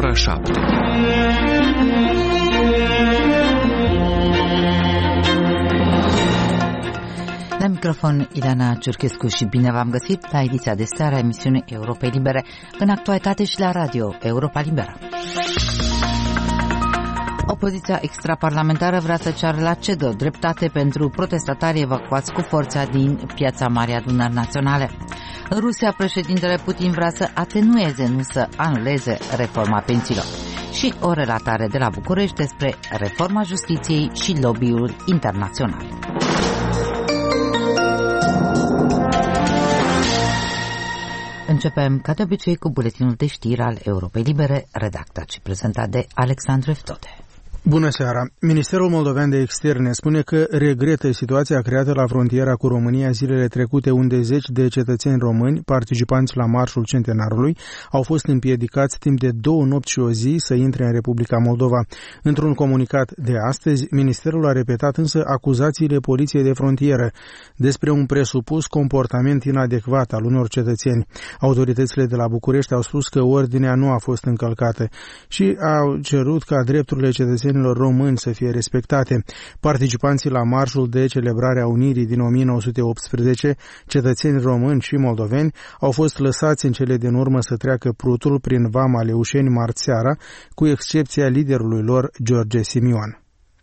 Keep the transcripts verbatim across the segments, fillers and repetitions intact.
ora șapte. La microfon Ileana Ciurchescu și bine v-am găsit la ediția de seară a emisiunii Europei Libere, în actualitate și la radio Europa Liberă. Opoziția extraparlamentară vrea să ceară la C E D O dreptate pentru protestatarii evacuați cu forța din Piața Marii Adunări Naționale. În Rusia, președintele Putin vrea să atenueze, nu să anuleze reforma pensiilor. Și o relatare de la București despre reforma justiției și lobby-ul internațional. Începem, ca de obicei, cu buletinul de știri al Europei Libere, redactat și prezentat de Alexandru Eftode. Bună seara! Ministerul Moldovean de Externe spune că regretă situația creată la frontiera cu România zilele trecute, unde zeci de cetățeni români, participanți la Marșul Centenarului, au fost împiedicați timp de două nopți și o zi să intre în Republica Moldova. Într-un comunicat de astăzi, ministerul a repetat însă acuzațiile Poliției de Frontieră despre un presupus comportament inadecvat al unor cetățeni. Autoritățile de la București au spus că ordinea nu a fost încălcată și au cerut ca drepturile cetățenilor români să fie respectate. Participanții la marșul de celebrare a Unirii din o mie nouă sute optsprezece, cetățeni români și moldoveni, au fost lăsați în cele din urmă să treacă prutul prin vama Leușeni marți seara, cu excepția liderului lor, George Simion.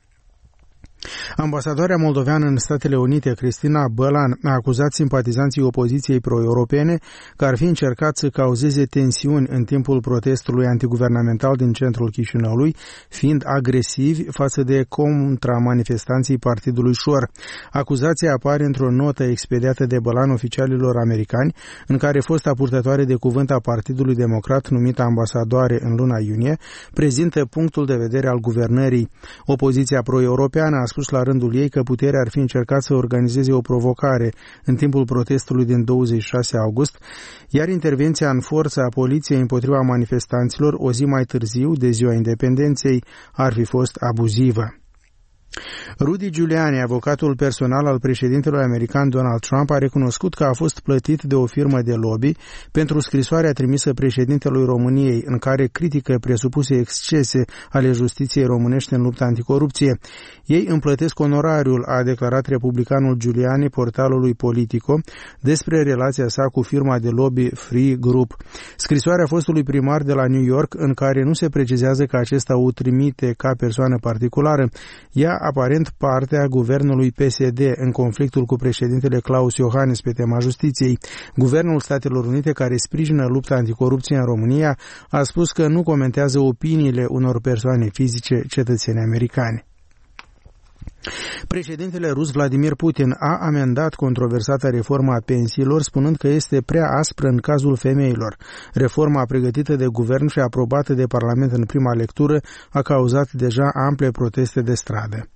Ambasadoarea moldoveană în Statele Unite, Cristina Bălan, a acuzat simpatizanții opoziției pro-europene că ar fi încercat să cauzeze tensiuni în timpul protestului antiguvernamental din centrul Chișinăului, fiind agresivi față de contramanifestanții partidului Șor. Acuzația apare într-o notă expediată de Bălan oficialilor americani, în care fosta purtătoare de cuvânt a Partidului Democrat, numită ambasadoare în luna iunie, prezintă punctul de vedere al guvernării. Opoziția pro-europeană a spus la rândul ei că puterea ar fi încercat să organizeze o provocare în timpul protestului din douăzeci și șase august, iar intervenția în forță a poliției împotriva manifestanților o zi mai târziu, de ziua independenței, ar fi fost abuzivă. Rudy Giuliani, avocatul personal al președintelui american Donald Trump, a recunoscut că a fost plătit de o firmă de lobby pentru scrisoarea trimisă președintelui României, în care critică presupuse excese ale justiției românești în lupta anticorupție. Ei îmi plătesc onorariul, a declarat republicanul Giuliani portalului Politico despre relația sa cu firma de lobby Free Group. Scrisoarea fostului primar de la New York, în care nu se precizează că acesta o trimite ca persoană particulară, ea aparent partea guvernului P S D în conflictul cu președintele Klaus Iohannis pe tema justiției. Guvernul Statelor Unite, care sprijină lupta anticorupție în România, a spus că nu comentează opiniile unor persoane fizice cetățeni americani. Președintele rus Vladimir Putin a amendat controversata reforma a pensiilor, spunând că este prea aspră în cazul femeilor. Reforma pregătită de guvern și aprobată de Parlament în prima lectură a cauzat deja ample proteste de stradă.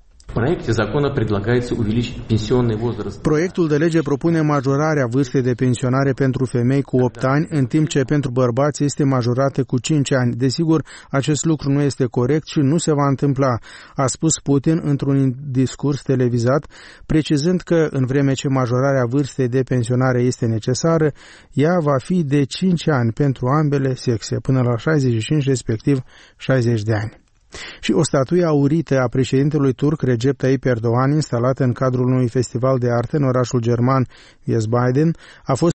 Proiectul de lege propune majorarea vârstei de pensionare pentru femei cu opt ani, în timp ce pentru bărbați este majorată cu cinci ani. Desigur, acest lucru nu este corect și nu se va întâmpla, a spus Putin într-un discurs televizat, precizând că, în vreme ce majorarea vârstei de pensionare este necesară, ea va fi de cinci ani pentru ambele sexe, până la șaizeci și cinci, respectiv șaizeci de ani. Și o statuie aurită a președintelui turc Recep Tayyip Erdogan, instalată în cadrul unui festival de artă în orașul german Wiesbaden, a fost